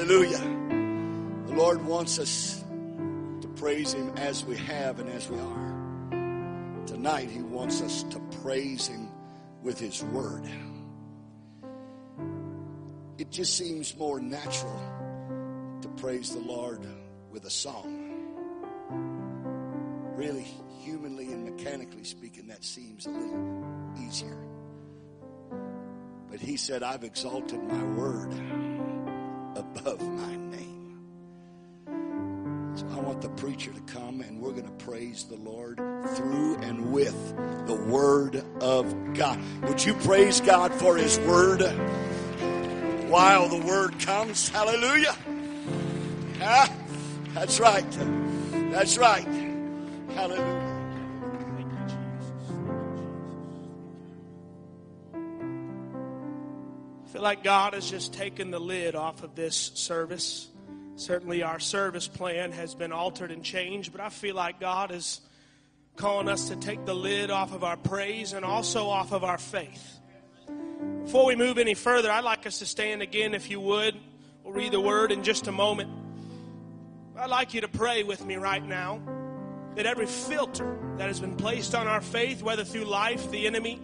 Hallelujah. The Lord wants us to praise Him as we have and as we are. Tonight He wants us to praise Him with His Word. It just seems more natural to praise the Lord with a song. Really, humanly and mechanically speaking, that seems a little easier. But He said, I've exalted my word above my name. So I want the preacher to come and we're going to praise the Lord through and with the Word of God. Would you praise God for His Word while the Word comes? Hallelujah. That's right. That's right. Hallelujah. I feel like God has just taken the lid off of this service. Certainly our service plan has been altered and changed, but I feel like God is calling us to take the lid off of our praise and also off of our faith. Before we move any further, I'd like us to stand again, if you would. We'll read the Word in just a moment. I'd like you to pray with me right now that every filter that has been placed on our faith, whether through life, the enemy,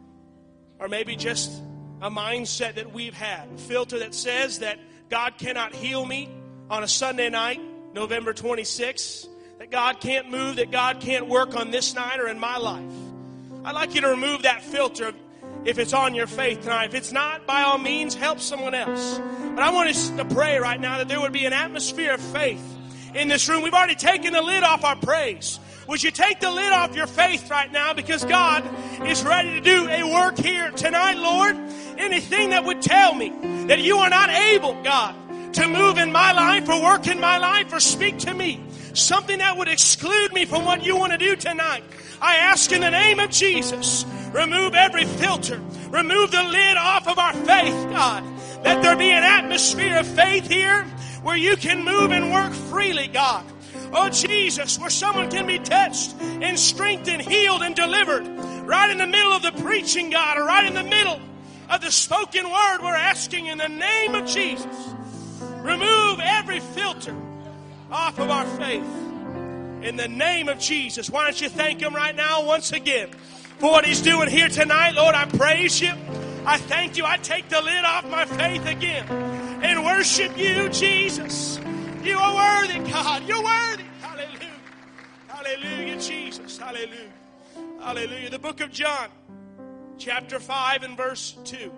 or maybe just a mindset that we've had, a filter that says that God cannot heal me on a Sunday night, November 26th, that God can't move, that God can't work on this night or in my life. I'd like you to remove that filter if it's on your faith tonight. If it's not, by all means, help someone else. But I want us to pray right now that there would be an atmosphere of faith in this room. We've already taken the lid off our praise. Would you take the lid off your faith right now, because God is ready to do a work here tonight, Lord. Anything that would tell me that you are not able, God, to move in my life or work in my life or speak to me, something that would exclude me from what you want to do tonight, I ask in the name of Jesus, remove every filter, remove the lid off of our faith, God. Let there be an atmosphere of faith here where you can move and work freely, God. Oh, Jesus, where someone can be touched and strengthened, healed, and delivered right in the middle of the preaching, God, or right in the middle of the spoken word. We're asking in the name of Jesus, remove every filter off of our faith in the name of Jesus. Why don't you thank Him right now once again for what He's doing here tonight. Lord, I praise you. I thank you. I take the lid off my faith again and worship you, Jesus. You are worthy, God. You're worthy. Hallelujah. Hallelujah, Jesus. Hallelujah. Hallelujah. The book of John, chapter 5 and verse 2.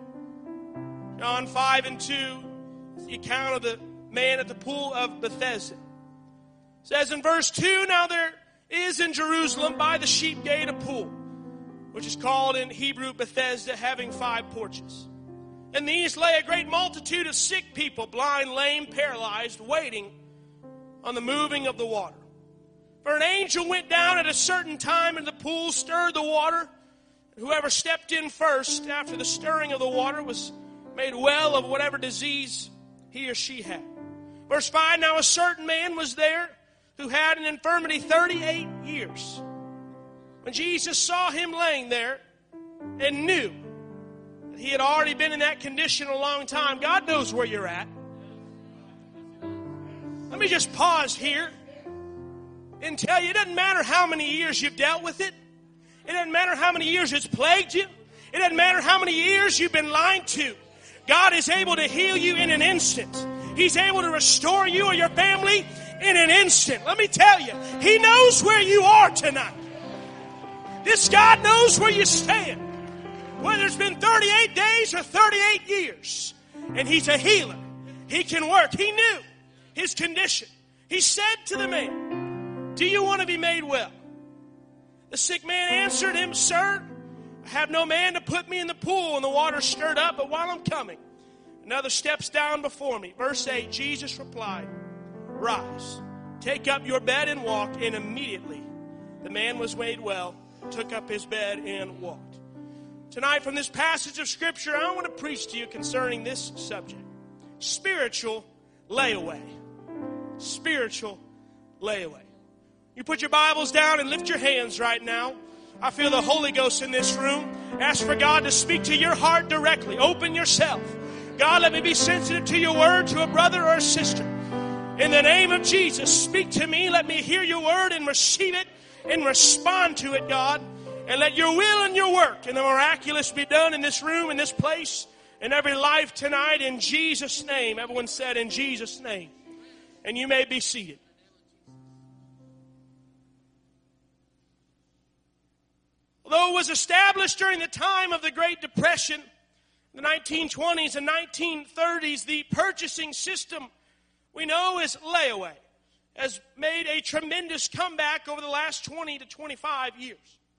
John 5 and 2, the account of the man at the pool of Bethesda. It says in verse 2, now there is in Jerusalem by the sheep gate a pool, which is called in Hebrew Bethesda, having 5 porches. In these lay a great multitude of sick people, blind, lame, paralyzed, waiting on the moving of the water. For an angel went down at a certain time into the pool, stirred the water. And whoever stepped in first after the stirring of the water was made well of whatever disease he or she had. Verse 5, now a certain man was there who had an infirmity 38 years. When Jesus saw him laying there and knew that he had already been in that condition a long time, God knows where you're at. Let me just pause here and tell you, it doesn't matter how many years you've dealt with it. It doesn't matter how many years it's plagued you. It doesn't matter how many years you've been lied to. God is able to heal you in an instant. He's able to restore you or your family in an instant. Let me tell you, He knows where you are tonight. This God knows where you stand. Whether it's been 38 days or 38 years. And He's a healer. He can work. He knew his condition. He said to the man, do you want to be made well? The sick man answered him, sir, I have no man to put me in the pool and the water stirred up, but while I'm coming, another steps down before me. Verse 8, Jesus replied, rise, take up your bed and walk. And immediately the man was made well, took up his bed and walked. Tonight from this passage of Scripture, I want to preach to you concerning this subject. Spiritual layaway. Spiritual layaway. You put your Bibles down and lift your hands right now. I feel the Holy Ghost in this room. Ask for God to speak to your heart directly. Open yourself. God, let me be sensitive to your word to a brother or a sister. In the name of Jesus, speak to me. Let me hear your word and receive it and respond to it, God. And let your will and your work and the miraculous be done in this room, in this place, in every life tonight, in Jesus' name. Everyone said, in Jesus' name. And you may be seated. Although it was established during the time of the Great Depression, the 1920s and 1930s, the purchasing system we know as layaway has made a tremendous comeback over the last 20 to 25 years.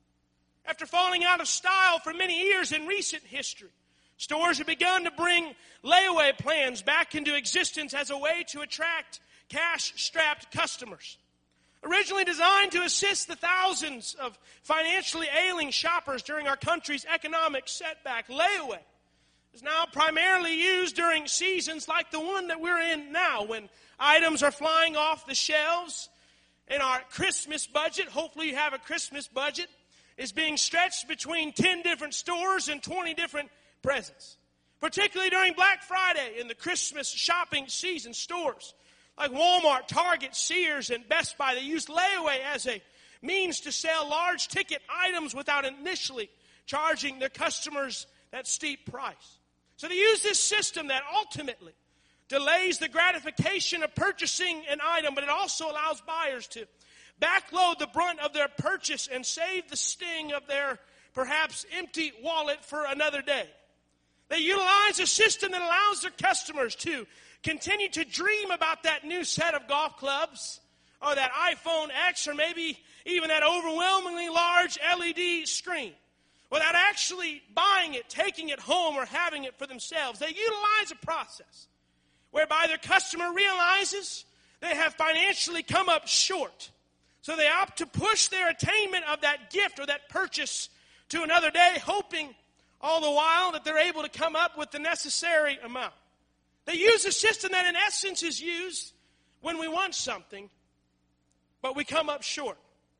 After falling out of style for many years in recent history, stores have begun to bring layaway plans back into existence as a way to attract cash-strapped customers. Originally designed to assist the thousands of financially ailing shoppers during our country's economic setback, layaway is now primarily used during seasons like the one that we're in now, when items are flying off the shelves and our Christmas budget, hopefully you have a Christmas budget, is being stretched between 10 different stores and 20 different presents. Particularly during Black Friday and the Christmas shopping season, stores like Walmart, Target, Sears, and Best Buy, they use layaway as a means to sell large ticket items without initially charging their customers that steep price. So they use this system that ultimately delays the gratification of purchasing an item, but it also allows buyers to backload the brunt of their purchase and save the sting of their perhaps empty wallet for another day. They utilize a system that allows their customers to continue to dream about that new set of golf clubs or that iPhone X or maybe even that overwhelmingly large LED screen without actually buying it, taking it home, or having it for themselves. They utilize a process whereby their customer realizes they have financially come up short. So they opt to push their attainment of that gift or that purchase to another day, hoping all the while that they're able to come up with the necessary amount. They use a system that in essence is used when we want something, but we come up short.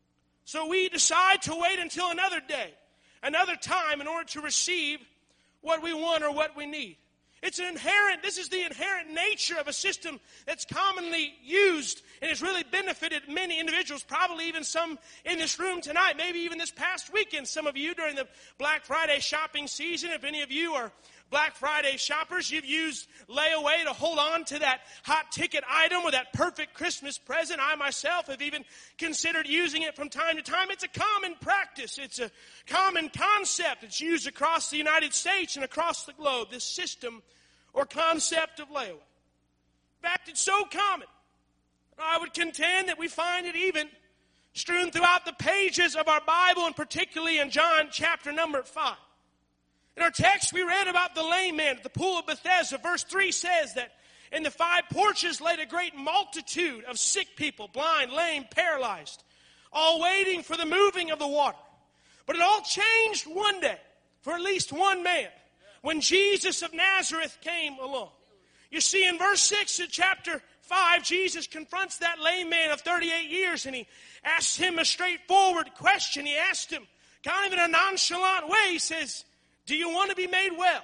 So we decide to wait until another day, another time, in order to receive what we want or what we need. This is the inherent nature of a system that's commonly used and has really benefited many individuals, probably even some in this room tonight, maybe even this past weekend, some of you during the Black Friday shopping season. If any of you are Black Friday shoppers, you've used layaway to hold on to that hot ticket item or that perfect Christmas present. I myself have even considered using it from time to time. It's a common practice. It's a common concept. It's used across the United States and across the globe, this system or concept of layaway. In fact, it's so common, I would contend that we find it even strewn throughout the pages of our Bible, and particularly in John chapter number 5. In our text, we read about the lame man at the pool of Bethesda. Verse 3 says that in the 5 porches laid a great multitude of sick people, blind, lame, paralyzed, all waiting for the moving of the water. But it all changed one day for at least one man, when Jesus of Nazareth came along. You see, in verse 6 of chapter 5, Jesus confronts that lame man of 38 years, and he asks him a straightforward question. He asked him, kind of in a nonchalant way, he says, do you want to be made well?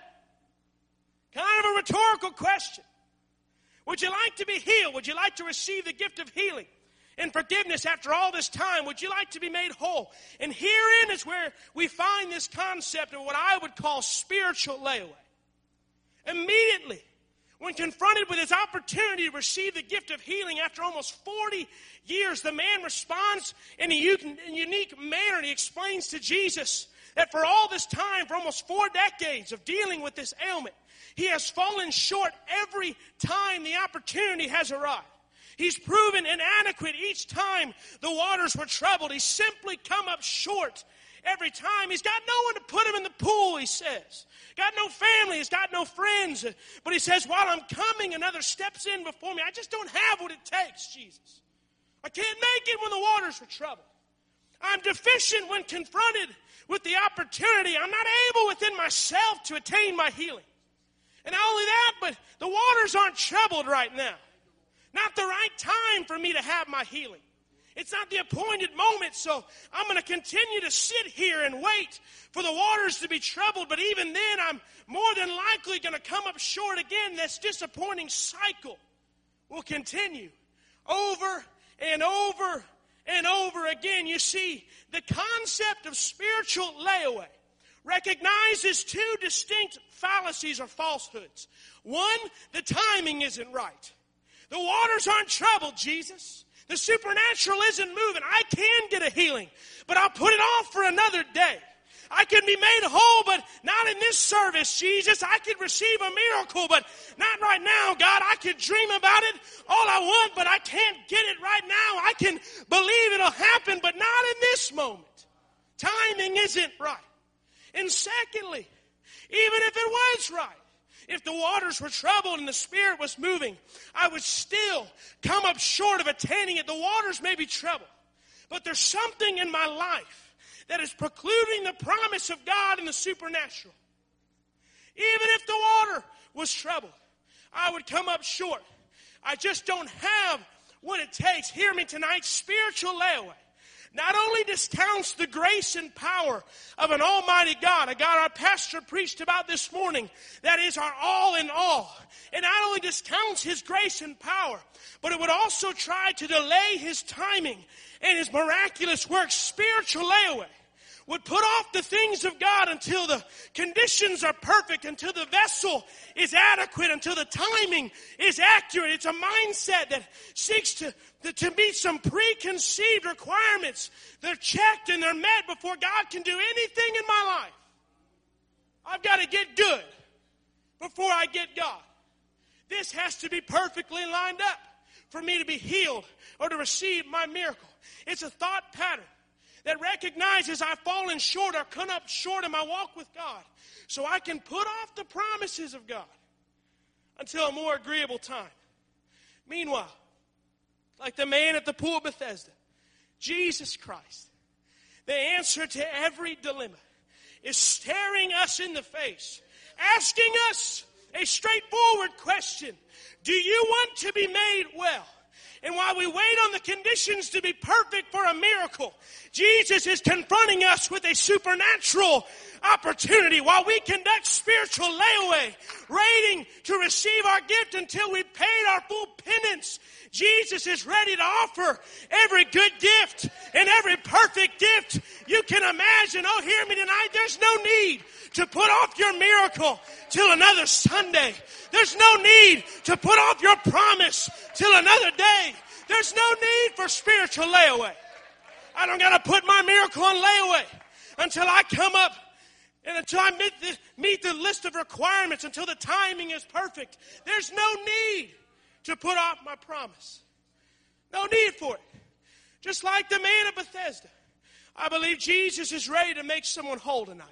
Kind of a rhetorical question. Would you like to be healed? Would you like to receive the gift of healing and forgiveness after all this time? Would you like to be made whole? And herein is where we find this concept of what I would call spiritual layaway. Immediately, when confronted with his opportunity to receive the gift of healing after almost 40 years, the man responds in a unique manner. And he explains to Jesus that for all this time, for almost 4 decades of dealing with this ailment, he has fallen short every time the opportunity has arrived. He's proven inadequate each time the waters were troubled. He's simply come up short every time. He's got no one to put him in the pool, he says. Got no family, he's got no friends. But he says, while I'm coming, another steps in before me. I just don't have what it takes, Jesus. I can't make it when the waters were troubled. I'm deficient when confronted with the opportunity. I'm not able within myself to attain my healing. And not only that, but the waters aren't troubled right now. Not the right time for me to have my healing. It's not the appointed moment, so I'm going to continue to sit here and wait for the waters to be troubled. But even then, I'm more than likely going to come up short again. This disappointing cycle will continue over and over and over again. You see, the concept of spiritual layaway recognizes two distinct fallacies or falsehoods. One, the timing isn't right. The waters aren't troubled, Jesus. The supernatural isn't moving. I can get a healing, but I'll put it off for another day. I can be made whole, but not in this service, Jesus. I could receive a miracle, but not right now, God. I could dream about it all I want, but I can't get it right now. I can believe it'll happen, but not in this moment. Timing isn't right. And secondly, even if it was right, if the waters were troubled and the Spirit was moving, I would still come up short of attaining it. The waters may be troubled, but there's something in my life that is precluding the promise of God in the supernatural. Even if the water was troubled, I would come up short. I just don't have what it takes. Hear me tonight, spiritual layaway not only discounts the grace and power of an almighty God, a God our pastor preached about this morning, that is our all in all. It not only discounts his grace and power, but it would also try to delay his timing and his miraculous work. Spiritual layaway would put off the things of God until the conditions are perfect, until the vessel is adequate, until the timing is accurate. It's a mindset that seeks to meet some preconceived requirements. They're checked and they're met before God can do anything in my life. I've got to get good before I get God. This has to be perfectly lined up for me to be healed or to receive my miracle. It's a thought pattern that recognizes I've fallen short or come up short in my walk with God, so I can put off the promises of God until a more agreeable time. Meanwhile, like the man at the pool of Bethesda, Jesus Christ, the answer to every dilemma, is staring us in the face, asking us a straightforward question. Do you want to be made well? And while we wait on the conditions to be perfect for a miracle, Jesus is confronting us with a supernatural opportunity. While we conduct spiritual layaway, waiting to receive our gift until we've paid our full penance, Jesus is ready to offer every good gift and every perfect gift you can imagine. Oh, hear me tonight. There's no need to put off your miracle till another Sunday. There's no need to put off your promise till another day. There's no need for spiritual layaway. I don't got to put my miracle on layaway until I come up and until I meet the list of requirements, until the timing is perfect. There's no need to put off my promise. No need for it. Just like the man of Bethesda, I believe Jesus is ready to make someone whole tonight.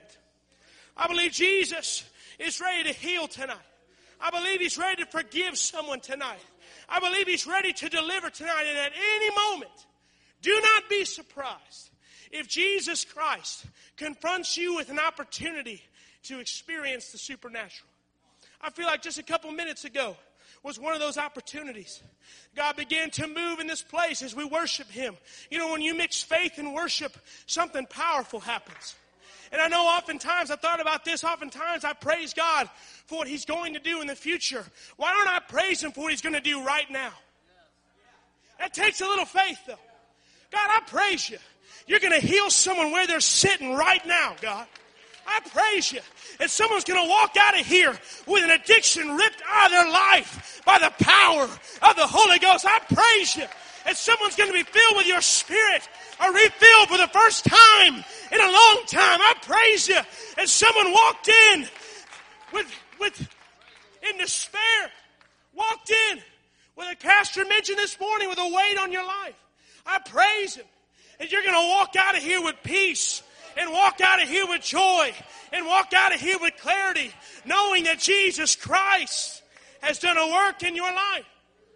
I believe Jesus is ready to heal tonight. I believe he's ready to forgive someone tonight. I believe he's ready to deliver tonight. And at any moment, do not be surprised if Jesus Christ confronts you with an opportunity to experience the supernatural. I feel like just a couple minutes ago was one of those opportunities. God began to move in this place as we worship him. You know, when you mix faith and worship, something powerful happens. And I know oftentimes, I thought about this, oftentimes I praise God for what he's going to do in the future. Why don't I praise him for what he's going to do right now? That takes a little faith, though. God, I praise you. You're going to heal someone where they're sitting right now, God. I praise you. And someone's going to walk out of here with an addiction ripped out of their life by the power of the Holy Ghost. I praise you. And someone's going to be filled with your Spirit or refilled for the first time in a long time. I praise you. And someone walked in in despair. Walked in with a pastor mentioned this morning with a weight on your life. I praise him. And you're going to walk out of here with peace and walk out of here with joy and walk out of here with clarity, knowing that Jesus Christ has done a work in your life.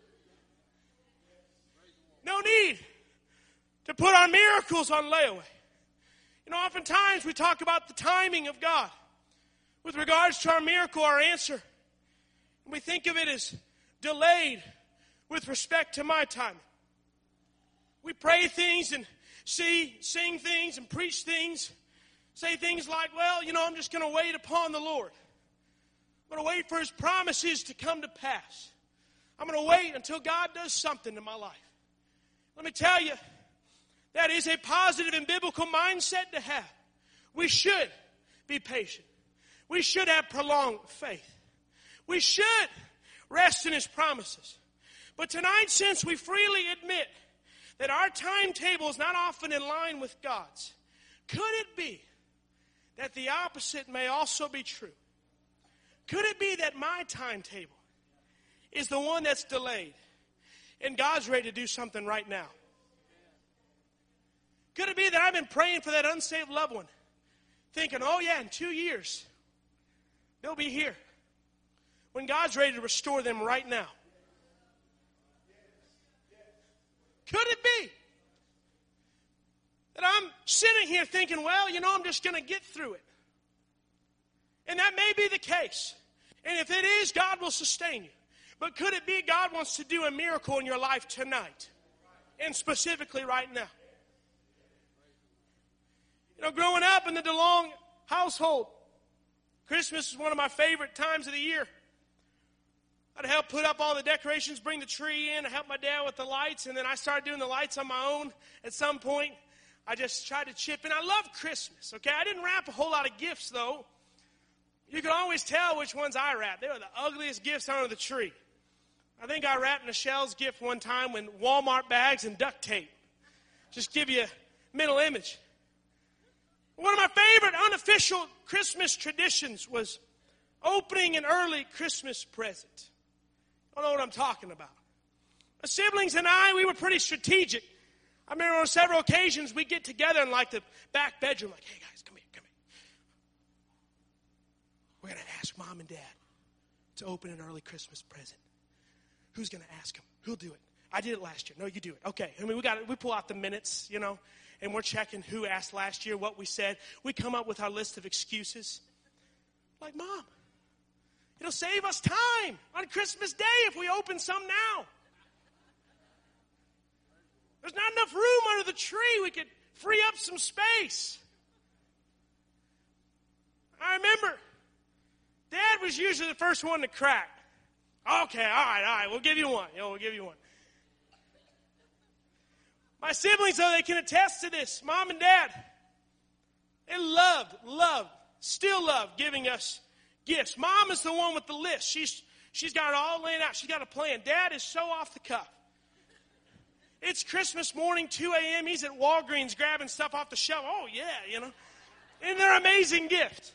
No need to put our miracles on layaway. You know, oftentimes we talk about the timing of God with regards to our miracle, our answer. We think of it as delayed with respect to my timing. We pray things and sing things and preach things. Say things like, well, I'm just going to wait upon the Lord. I'm going to wait for His promises to come to pass. I'm going to wait until God does something in my life. Let me tell you, that is a positive and biblical mindset to have. We should be patient. We should have prolonged faith. We should rest in His promises. But tonight, since we freely admit that our timetable is not often in line with God's, could it be that the opposite may also be true? Could it be that my timetable is the one that's delayed and God's ready to do something right now? Could it be that I've been praying for that unsaved loved one, thinking, oh yeah, in 2 years, they'll be here, when God's ready to restore them right now? Could it be that I'm sitting here thinking, well, I'm just going to get through it? And that may be the case. And if it is, God will sustain you. But could it be God wants to do a miracle in your life tonight? And specifically right now. Growing up in the DeLong household, Christmas is one of my favorite times of the year. I'd help put up all the decorations, bring the tree in, I help my dad with the lights, and then I started doing the lights on my own. At some point, I just tried to chip in. I love Christmas, okay? I didn't wrap a whole lot of gifts, though. You can always tell which ones I wrapped. They were the ugliest gifts under the tree. I think I wrapped Michelle's gift one time with Walmart bags and duct tape. Just give you a mental image. One of my favorite unofficial Christmas traditions was opening an early Christmas present. I don't know what I'm talking about. My siblings and I, we were pretty strategic. I remember on several occasions we'd get together in like the back bedroom, like, hey guys, come here. We're going to ask Mom and Dad to open an early Christmas present. Who's going to ask them? Who'll do it? I did it last year. No, you do it. Okay. We pull out the minutes, and we're checking who asked last year, what we said. We come up with our list of excuses. Like, Mom, it'll save us time on Christmas Day if we open some now. There's not enough room under the tree. We could free up some space. I remember Dad was usually the first one to crack. Okay, all right, we'll give you one. We'll give you one. My siblings, though, they can attest to this. Mom and Dad, they still love giving us gifts. Mom is the one with the list. She's got it all laid out. She's got a plan. Dad is so off the cuff. It's Christmas morning, 2 a.m. He's at Walgreens grabbing stuff off the shelf. Oh, yeah, And they're amazing gifts.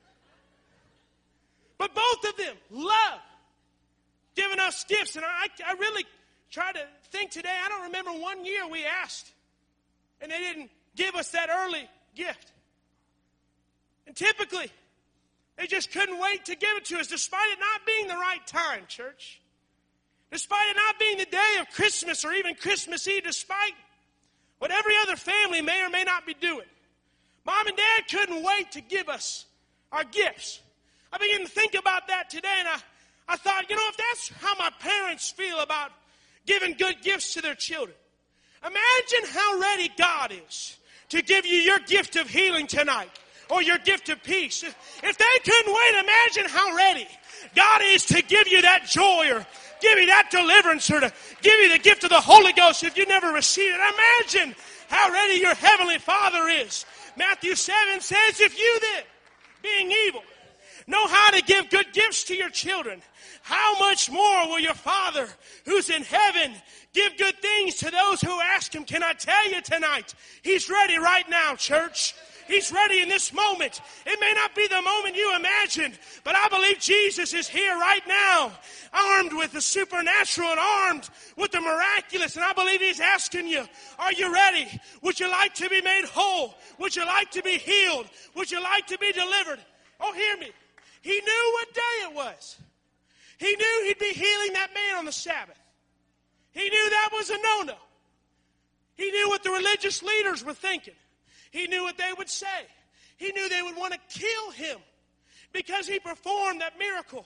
But both of them love giving us gifts. And I really try to think today. I don't remember one year we asked, and they didn't give us that early gift. And typically, they just couldn't wait to give it to us, despite it not being the right time, church. Despite it not being the day of Christmas or even Christmas Eve, despite what every other family may or may not be doing. Mom and Dad couldn't wait to give us our gifts. I began to think about that today, and I thought, if that's how my parents feel about giving good gifts to their children, imagine how ready God is to give you your gift of healing tonight or your gift of peace. If they couldn't wait, imagine how ready God is to give you that joy or give you that deliverance or to give you the gift of the Holy Ghost if you never received it. Imagine how ready your Heavenly Father is. Matthew 7 says, if you then, being evil, know how to give good gifts to your children, how much more will your Father who's in heaven give good things to those who ask Him? Can I tell you tonight, He's ready right now, church. He's ready in this moment. It may not be the moment you imagined, but I believe Jesus is here right now, armed with the supernatural and armed with the miraculous. And I believe He's asking you, are you ready? Would you like to be made whole? Would you like to be healed? Would you like to be delivered? Oh, hear me. He knew what day it was. He knew He'd be healing that man on the Sabbath. He knew that was a no-no. He knew what the religious leaders were thinking. He knew what they would say. He knew they would want to kill Him because He performed that miracle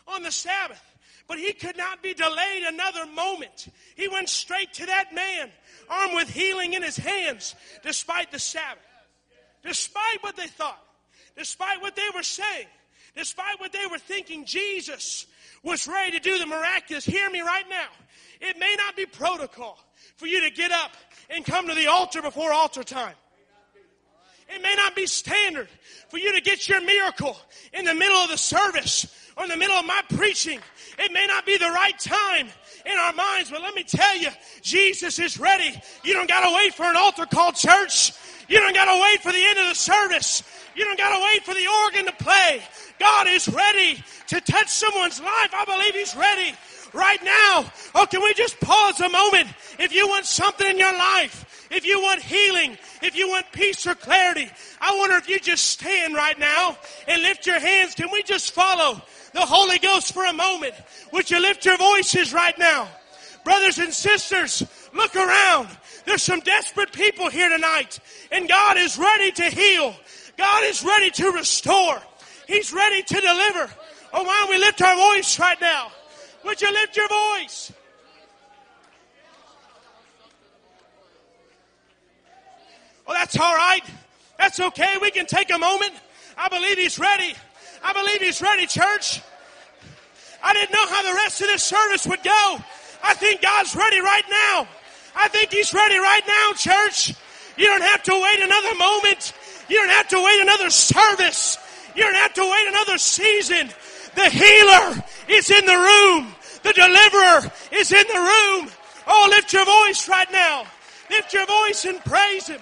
on the Sabbath. But he could not be delayed another moment. He went straight to that man, armed with healing in his hands, despite the Sabbath. Despite what they thought. Despite what they were saying. Despite what they were thinking, Jesus was ready to do the miraculous. Hear me right now. It may not be protocol for you to get up and come to the altar before altar time. It may not be standard for you to get your miracle in the middle of the service or in the middle of my preaching. It may not be the right time in our minds, but let me tell you, Jesus is ready. You don't got to wait for an altar call, church. You don't got to wait for the end of the service. You don't got to wait for the organ to play. God is ready to touch someone's life. I believe He's ready right now. Oh, can we just pause a moment? If you want something in your life, if you want healing, if you want peace or clarity, I wonder if you just stand right now and lift your hands. Can we just follow the Holy Ghost for a moment? Would you lift your voices right now? Brothers and sisters, look around. There's some desperate people here tonight, and God is ready to heal. God is ready to restore. He's ready to deliver. Oh, why don't we lift our voice right now? Would you lift your voice? Oh, that's all right. That's okay. We can take a moment. I believe He's ready. I believe He's ready, church. I didn't know how the rest of this service would go. I think God's ready right now. I think He's ready right now, church. You don't have to wait another moment. You don't have to wait another service. You don't have to wait another season. The healer is in the room. The deliverer is in the room. Oh, lift your voice right now. Lift your voice and praise Him.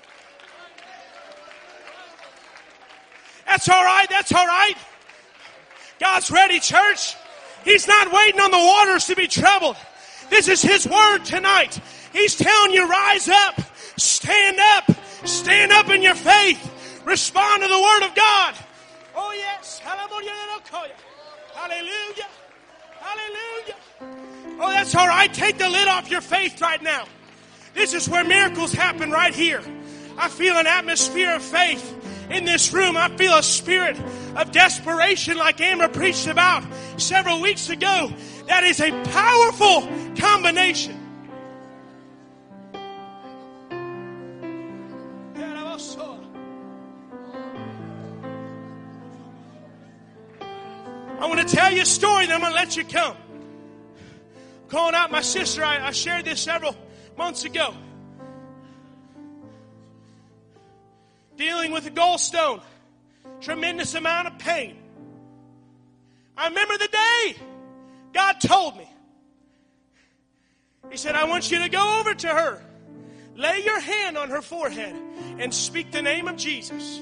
That's all right. That's all right. God's ready, church. He's not waiting on the waters to be troubled. This is His word tonight. He's telling you, rise up, stand up in your faith, respond to the word of God. Oh yes, hallelujah, hallelujah. Oh, that's all right. Take the lid off your faith right now. This is where miracles happen right here. I feel an atmosphere of faith in this room. I feel a spirit of desperation like Amber preached about several weeks ago. That is a powerful combination. I want to tell you a story, then I'm going to let you come. Calling out my sister, I shared this several months ago. Dealing with a gallstone. Tremendous amount of pain. I remember the day God told me. He said, I want you to go over to her. Lay your hand on her forehead and speak the name of Jesus.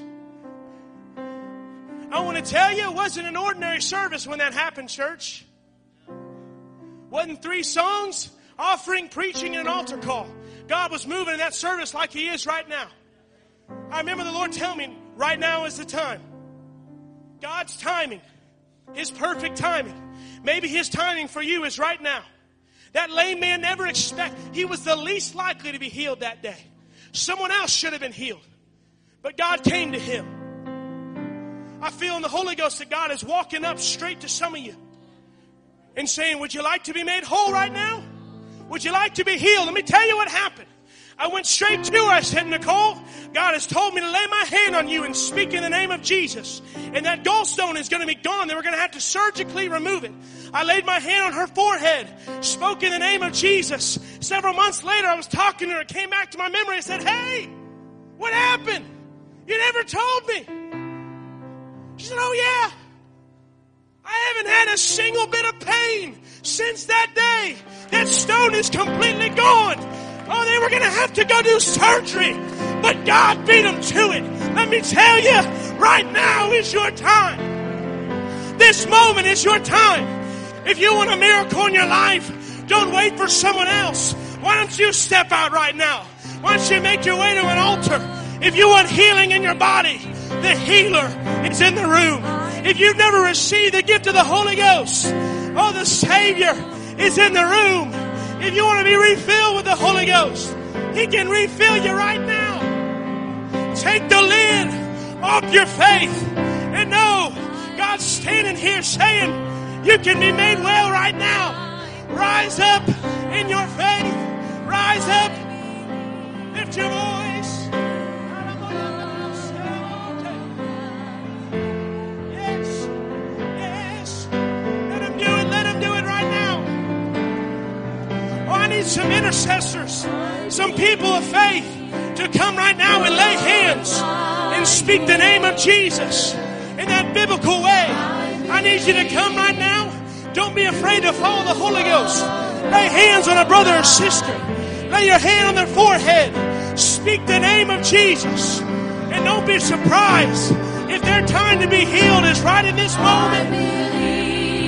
I want to tell you, it wasn't an ordinary service when that happened, church. Wasn't 3 songs, offering, preaching, and an altar call. God was moving in that service like He is right now. I remember the Lord telling me, right now is the time. God's timing, His perfect timing. Maybe His timing for you is right now. That lame man never expected. He was the least likely to be healed that day. Someone else should have been healed. But God came to him. I feel in the Holy Ghost that God is walking up straight to some of you and saying, would you like to be made whole right now? Would you like to be healed? Let me tell you what happened. I went straight to her. I said, Nicole, God has told me to lay my hand on you and speak in the name of Jesus. And that gallstone is going to be gone. They were going to have to surgically remove it. I laid my hand on her forehead, spoke in the name of Jesus. Several months later, I was talking to her. It came back to my memory. I said, hey, what happened? You never told me. She said, oh yeah. I haven't had a single bit of pain since that day. That stone is completely gone. Oh, they were going to have to go do surgery, but God beat them to it. Let me tell you, right now is your time. This moment is your time. If you want a miracle in your life, don't wait for someone else. Why don't you step out right now? Why don't you make your way to an altar? If you want healing in your body, the healer is in the room. If you've never received the gift of the Holy Ghost, oh, the Savior is in the room. If you want to be refilled with the Holy Ghost, He can refill you right now. Take the lid off your faith and know God's standing here saying, You can be made well right now. Rise up in your faith. Rise up. Lift your voice. Yes. Yes. Let him do it. Let him do it right now. Oh, I need some intercessors, some people of faith to come right now and lay hands and speak the name of Jesus in that biblical way. I need you to come right now. Don't be afraid to follow the Holy Ghost. Lay hands on a brother or sister. Lay your hand on their forehead. Speak the name of Jesus. And don't be surprised if their time to be healed is right in this moment.